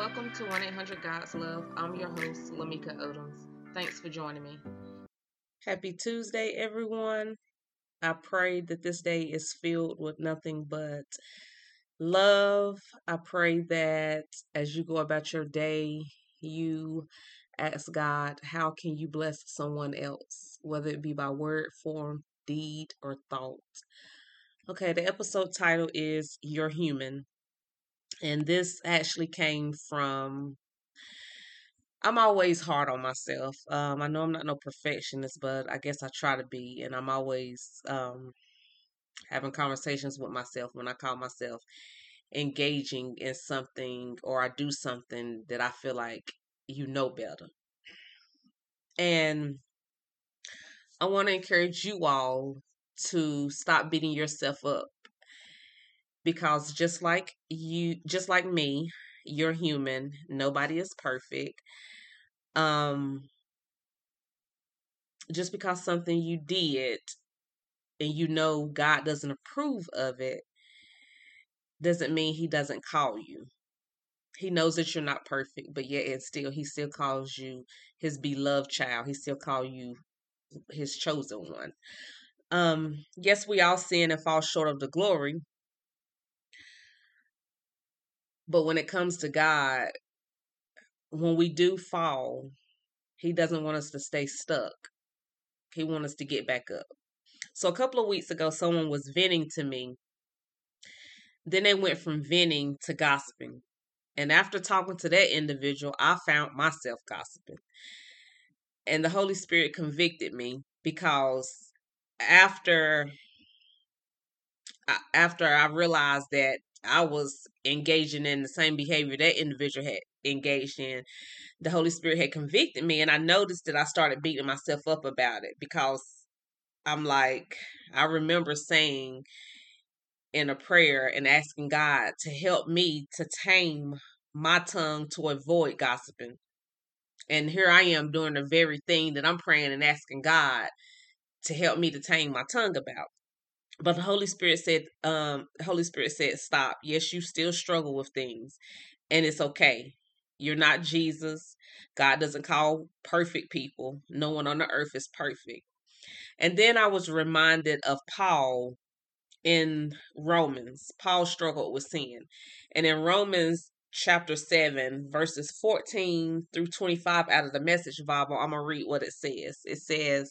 Welcome to 1 800 God's Love. I'm your host, Lamika Odoms. Thanks for joining me. Happy Tuesday, everyone. I pray that this day is filled with nothing but love. I pray that as you go about your day, you ask God, how can you bless someone else, whether it be by word, form, deed, or thought? Okay, the episode title is You're Human. And this actually came from I'm always hard on myself. I know I'm not no perfectionist, but I guess I try to be, and I'm always having conversations with myself when I call myself engaging in something or I do something that I feel like you know better. And I want to encourage you all to stop beating yourself up because just like me, you're human. Nobody is perfect. Um, just because something you did and you know God doesn't approve of it, doesn't mean he doesn't call you. He knows that you're not perfect, but yet he still calls you his beloved child. He still calls you his chosen one. Yes, we all sin and fall short of the glory. But when it comes to God, when we do fall, he doesn't want us to stay stuck. He wants us to get back up. So a couple of weeks ago, someone was venting to me. Then they went from venting to gossiping. And after talking to that individual, I found myself gossiping. And the Holy Spirit convicted me because after after I realized that I was engaging in the same behavior that individual had engaged in, the Holy Spirit had convicted me, and I noticed that I started beating myself up about it because I'm like, I remember saying in a prayer and asking God to help me to tame my tongue to avoid gossiping. And here I am doing the very thing that I'm praying and asking God to help me to tame my tongue about. But the Holy Spirit said, stop. Yes, you still struggle with things, and it's okay. You're not Jesus. God doesn't call perfect people. No one on the earth is perfect. And then I was reminded of Paul in Romans. Paul struggled with sin. And in Romans chapter 7, verses 14 through 25 out of the Message Bible, I'm going to read what it says. It says,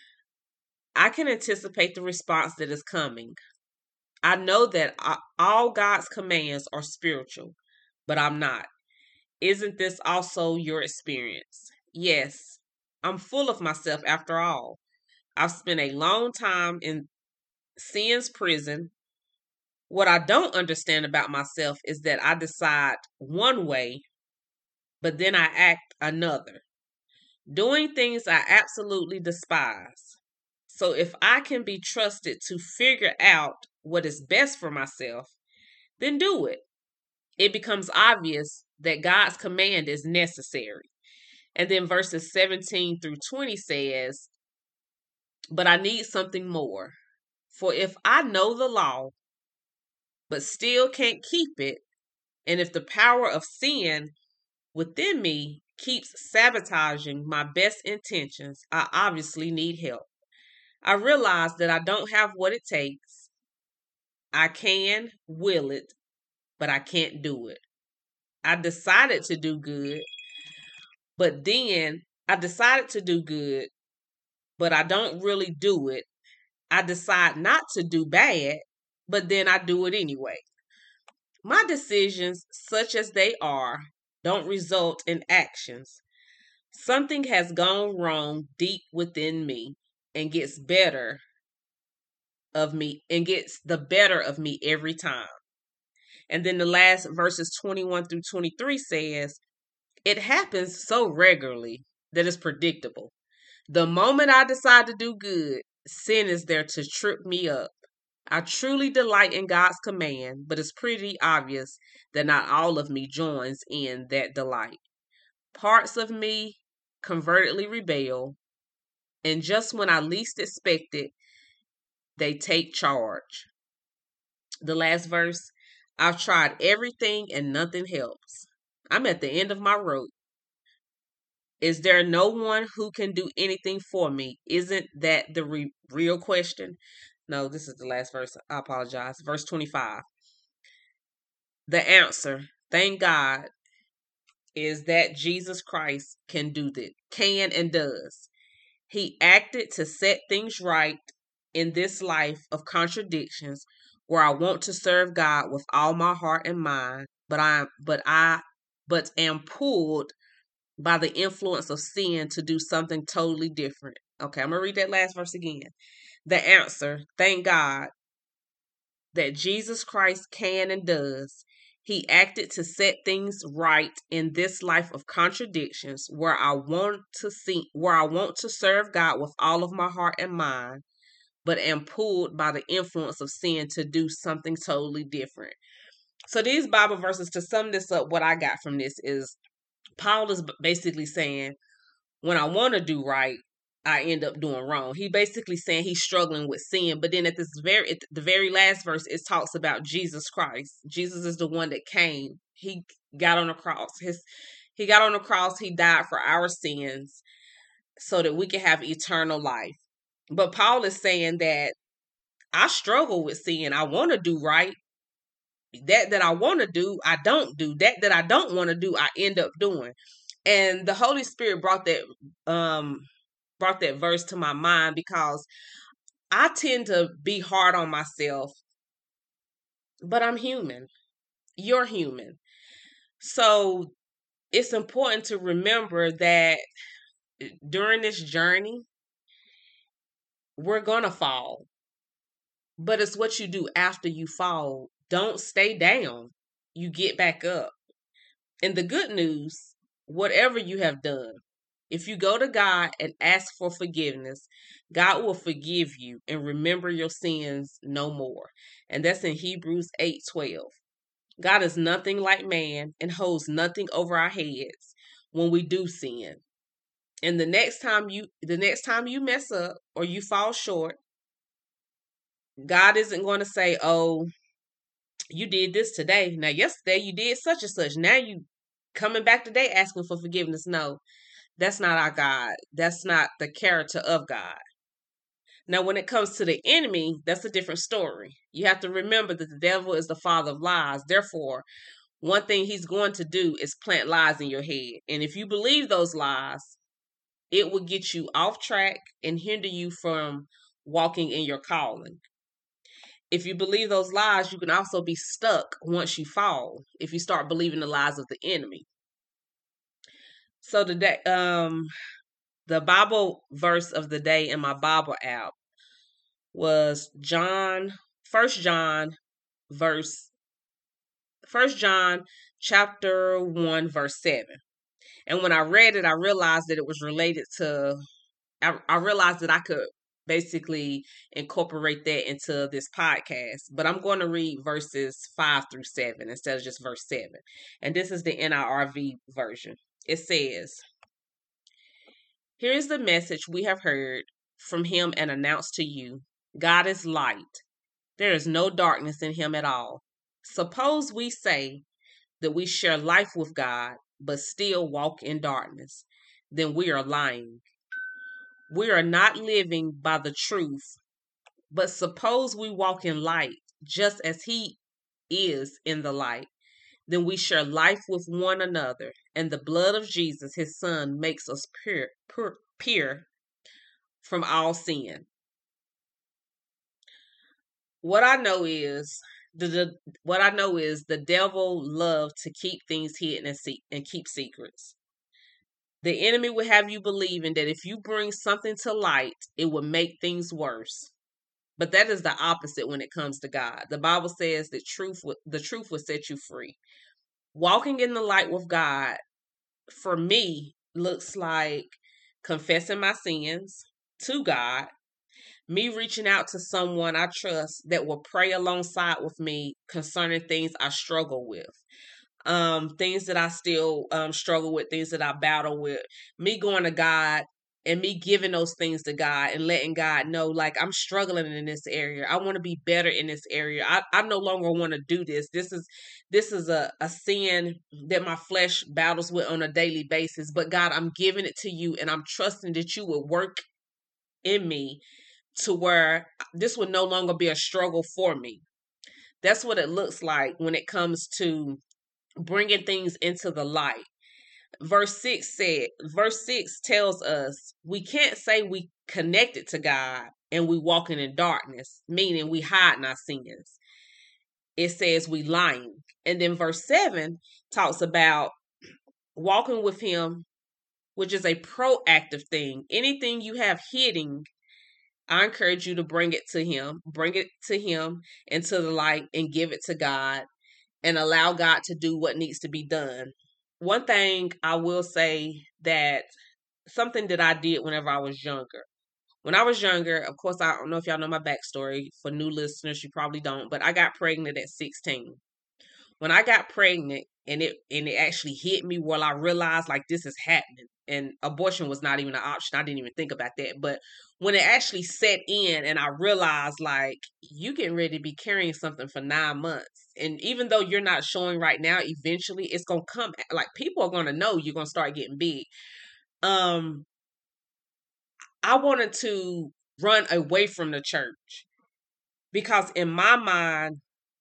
I can anticipate the response that is coming. I know that all God's commands are spiritual, but I'm not. Isn't this also your experience? Yes, I'm full of myself after all. I've spent a long time in sin's prison. What I don't understand about myself is that I decide one way, but then I act another, doing things I absolutely despise. So if I can be trusted to figure out what is best for myself, then do it. It becomes obvious that God's command is necessary. And then verses 17 through 20 says, but I need something more. For if I know the law, but still can't keep it, and if the power of sin within me keeps sabotaging my best intentions, I obviously need help. I realize that I don't have what it takes. I can will it, but I can't do it. I decided to do good, but then I decided to do good, but I don't really do it. I decide not to do bad, but then I do it anyway. My decisions, such as they are, don't result in actions. Something has gone wrong deep within me and gets the better of me every time. And then the last verses 21 through 23 says, it happens so regularly that it's predictable. The moment I decide to do good, sin is there to trip me up. I truly delight in God's command, but it's pretty obvious that not all of me joins in that delight. Parts of me convertedly rebel, and just when I least expect it, they take charge. The last verse, I've tried everything and nothing helps. I'm at the end of my rope. Is there no one who can do anything for me? Isn't that the real question? No, this is the last verse. I apologize. Verse 25. The answer, thank God, is that Jesus Christ can do that, can and does. He acted to set things right in this life of contradictions where I want to serve God with all my heart and mind, but am pulled by the influence of sin to do something totally different. Okay, I'm going to read that last verse again. The answer, thank God that Jesus Christ can and does. He acted to set things right in this life of contradictions where I want to serve God with all of my heart and mind, but am pulled by the influence of sin to do something totally different. So these Bible verses, to sum this up, what I got from this is Paul is basically saying, when I want to do right, I end up doing wrong. He basically saying he's struggling with sin, but then at the very last verse, it talks about Jesus Christ. Jesus is the one that came. He got on the cross. He got on the cross. He died for our sins so that we can have eternal life. But Paul is saying that I struggle with sin. I want to do right. That I want to do, I don't do. That I don't want to do, I end up doing. And the Holy Spirit brought that verse to my mind because I tend to be hard on myself, but I'm human. You're human. So it's important to remember that during this journey, we're going to fall, but it's what you do after you fall. Don't stay down. You get back up. And the good news, whatever you have done, if you go to God and ask for forgiveness, God will forgive you and remember your sins no more. And that's in Hebrews 8:12. God is nothing like man and holds nothing over our heads when we do sin. And the next time you mess up or you fall short, God isn't going to say, "Oh, you did this today. Now yesterday you did such and such. Now you coming back today asking for forgiveness." No. That's not our God. That's not the character of God. Now, when it comes to the enemy, that's a different story. You have to remember that the devil is the father of lies. Therefore, one thing he's going to do is plant lies in your head. And if you believe those lies, it will get you off track and hinder you from walking in your calling. If you believe those lies, you can also be stuck once you fall if you start believing the lies of the enemy. So the Bible verse of the day in my Bible app was First John chapter 1 verse 7. And when I read it, I realized that it was related to I realized that I could basically incorporate that into this podcast. But I'm going to read verses 5-7 instead of just verse 7. And this is the NIRV version. It says, "Here is the message we have heard from him and announced to you. God is light. There is no darkness in him at all. Suppose we say that we share life with God, but still walk in darkness, then we are lying. We are not living by the truth. But suppose we walk in light, just as he is in the light, then we share life with one another, and the blood of Jesus, his son, makes us pure from all sin." What I know is the devil loves to keep things hidden and keep secrets. The enemy will have you believing that if you bring something to light, it will make things worse. But that is the opposite when it comes to God. The Bible says that the truth will set you free. Walking in the light with God, for me, looks like confessing my sins to God, me reaching out to someone I trust that will pray alongside with me concerning things I struggle with, things that I still struggle with, things that I battle with, me going to God and me giving those things to God and letting God know, like, I'm struggling in this area. I want to be better in this area. I no longer want to do this. This is a sin that my flesh battles with on a daily basis. But God, I'm giving it to you, and I'm trusting that you will work in me to where this would no longer be a struggle for me. That's what it looks like when it comes to bringing things into the light. Verse 6 tells us we can't say we connected to God and we walking in darkness, meaning we hiding our sins. It says we lying. And then verse 7 talks about walking with him, which is a proactive thing. Anything you have hidden, I encourage you to bring it to him and to the light, and give it to God and allow God to do what needs to be done. One thing I will say, that something that I did whenever I was younger. When I was younger, of course, I don't know if y'all know my backstory. For new listeners, you probably don't, but I got pregnant at 16. When I got pregnant, and it actually hit me while I realized, like, this is happening. And abortion was not even an option. I didn't even think about that. But when it actually set in and I realized, like, you getting ready to be carrying something for 9 months. And even though you're not showing right now, eventually it's going to come. Like, people are going to know you're going to start getting big. I wanted to run away from the church because in my mind,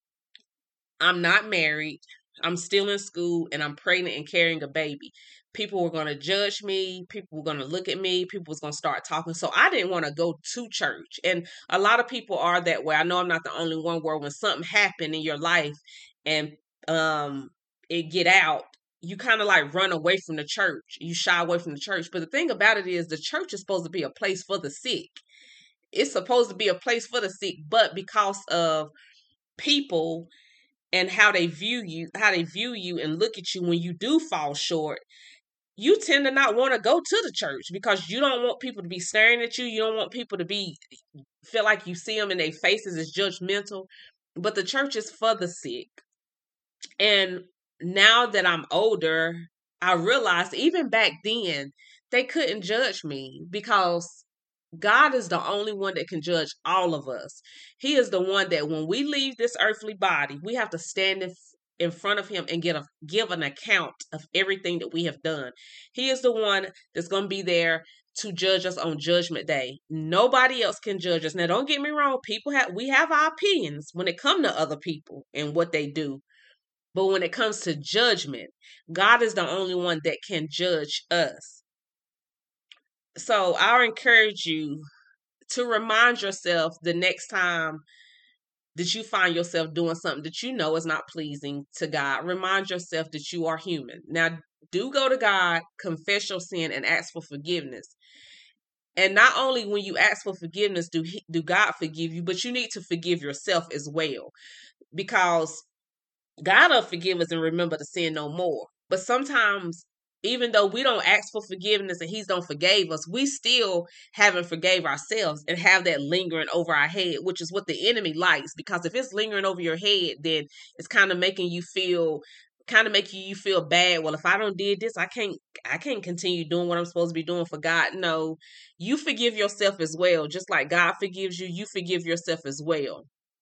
I'm not married. I'm still in school, and I'm pregnant and carrying a baby. People were going to judge me. People were going to look at me. People was going to start talking. So I didn't want to go to church. And a lot of people are that way. I know I'm not the only one, where when something happened in your life and it get out, you kind of like run away from the church. You shy away from the church. But the thing about it is, the church is supposed to be a place for the sick. It's supposed to be a place for the sick, but because of people and how they view you and look at you when you do fall short, you tend to not want to go to the church because you don't want people to be staring at you. You don't want people to feel like you see them in their faces as judgmental. But the church is for the sick. And now that I'm older, I realized even back then, they couldn't judge me because God is the only one that can judge all of us. He is the one that when we leave this earthly body, we have to stand in front of him and give an account of everything that we have done. He is the one that's going to be there to judge us on Judgment Day. Nobody else can judge us. Now, don't get me wrong. We have our opinions when it comes to other people and what they do. But when it comes to judgment, God is the only one that can judge us. So I encourage you to remind yourself the next time that you find yourself doing something that you know is not pleasing to God. Remind yourself that you are human. Now, do go to God, confess your sin, and ask for forgiveness. And not only when you ask for forgiveness do God forgive you, but you need to forgive yourself as well. Because God will forgive us and remember the sin no more. But sometimes, even though we don't ask for forgiveness and He's don't forgave us, we still haven't forgave ourselves and have that lingering over our head, which is what the enemy likes. Because if it's lingering over your head, then it's kind of making you feel bad. Well, if I don't did this, I can't continue doing what I'm supposed to be doing for God. No, you forgive yourself as well. Just like God forgives you, you forgive yourself as well.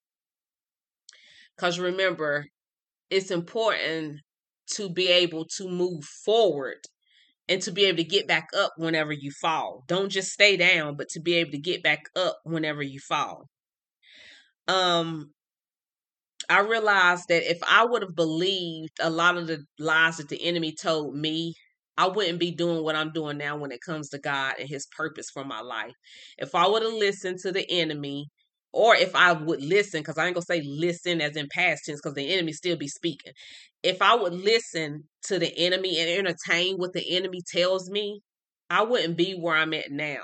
Because remember, it's important to be able to move forward and to be able to get back up whenever you fall. Don't just stay down, but to be able to get back up whenever you fall. I realized that if I would have believed a lot of the lies that the enemy told me, I wouldn't be doing what I'm doing now when it comes to God and his purpose for my life. If I would have listened to the enemy, or if I would listen, because I ain't going to say listen as in past tense, because the enemy still be speaking. If I would listen to the enemy and entertain what the enemy tells me, I wouldn't be where I'm at now.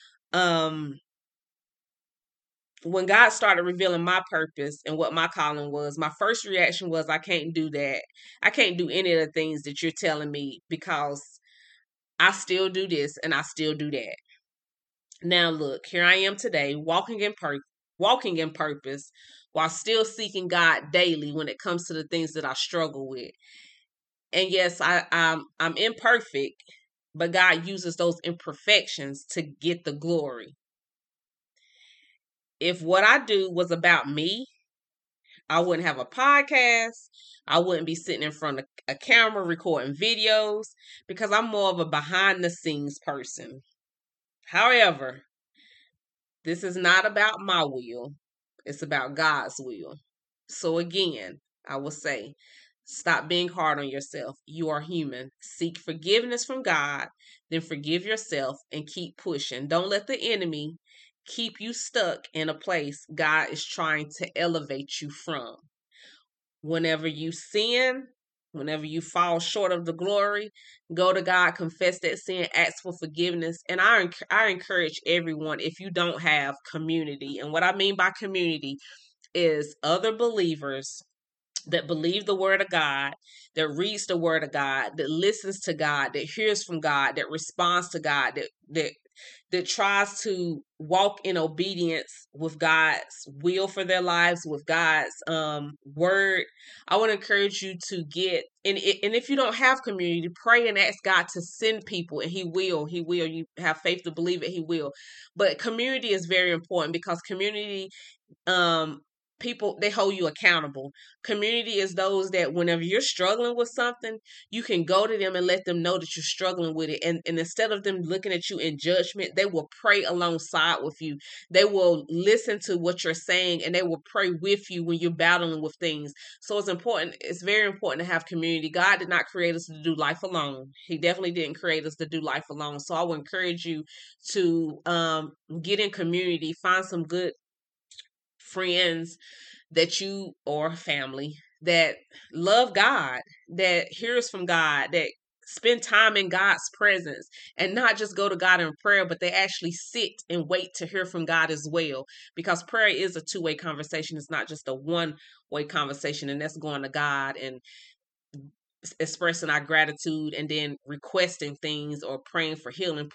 When God started revealing my purpose and what my calling was, my first reaction was, I can't do that. I can't do any of the things that you're telling me because I still do this and I still do that. Now look, here I am today, walking in purpose while still seeking God daily when it comes to the things that I struggle with. And yes, I'm imperfect, but God uses those imperfections to get the glory. If what I do was about me, I wouldn't have a podcast. I wouldn't be sitting in front of a camera recording videos, because I'm more of a behind the scenes person. However, this is not about my will. It's about God's will. So again, I will say, stop being hard on yourself. You are human. Seek forgiveness from God, then forgive yourself and keep pushing. Don't let the enemy keep you stuck in a place God is trying to elevate you from. Whenever you sin, whenever you fall short of the glory, go to God, confess that sin, ask for forgiveness. And I encourage everyone, if you don't have community, and what I mean by community is other believers that believe the word of God, that reads the word of God, that listens to God, that hears from God, that responds to God, that tries to walk in obedience with God's will for their lives, with God's word. I want to encourage you to get, and if you don't have community, pray and ask God to send people, and He will. You have faith to believe it, He will. But community is very important, because community, people, they hold you accountable. Community is those that whenever you're struggling with something, you can go to them and let them know that you're struggling with it, and instead of them looking at you in judgment, they will pray alongside with you. They will listen to what you're saying, and they will pray with you when you're battling with things. So it's very important to have community. God did not create us to do life alone. He definitely didn't create us to do life alone. So I would encourage you to get in community, find some good friends that you, or family, that love God, that hears from God, that spend time in God's presence, and not just go to God in prayer, but they actually sit and wait to hear from God as well. Because prayer is a two-way conversation. It's not just a one-way conversation, and that's going to God and expressing our gratitude and then requesting things or praying for healing.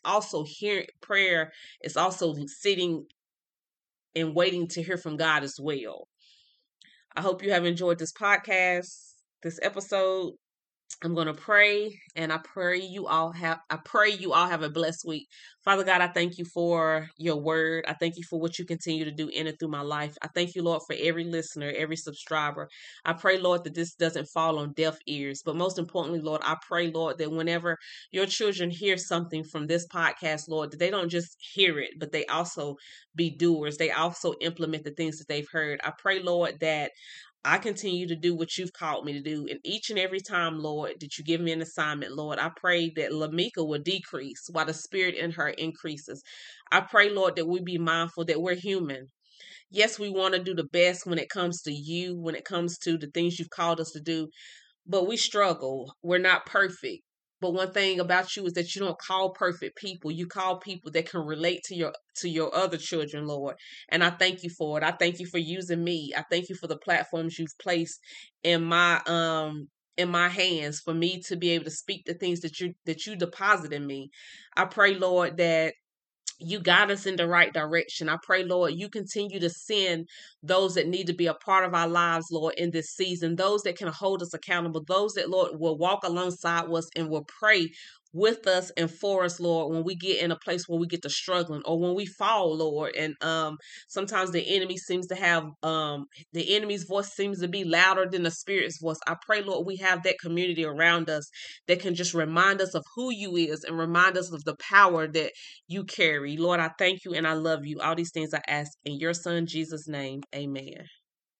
Prayer is also sitting and waiting to hear from God as well. I hope you have enjoyed this podcast, this episode. I'm going to pray, and I pray you all have a blessed week. Father God, I thank you for your word. I thank you for what you continue to do in and through my life. I thank you, Lord, for every listener, every subscriber. I pray, Lord, that this doesn't fall on deaf ears. But most importantly, Lord, I pray, Lord, that whenever your children hear something from this podcast, Lord, that they don't just hear it, but they also be doers. They also implement the things that they've heard. I pray, Lord, that I continue to do what you've called me to do. And each and every time, Lord, that you give me an assignment, Lord, I pray that Lamika will decrease while the spirit in her increases. I pray, Lord, that we be mindful that we're human. Yes, we want to do the best when it comes to you, when it comes to the things you've called us to do, but we struggle. We're not perfect. But one thing about you is that you don't call perfect people. You call people that can relate to your other children, Lord. And I thank you for it. I thank you for using me. I thank you for the platforms you've placed in my hands for me to be able to speak the things that you deposit in me. I pray, Lord, that you got us in the right direction. I pray, Lord, you continue to send those that need to be a part of our lives, Lord, in this season, those that can hold us accountable, those that, Lord, will walk alongside us and will pray with us and for us, Lord, when we get in a place where we get to struggling or when we fall, Lord. And sometimes the enemy's voice seems to be louder than the spirit's voice. I pray, Lord, we have that community around us that can just remind us of who you is and remind us of the power that you carry. Lord, I thank you and I love you. All these things I ask in your son Jesus' name. Amen.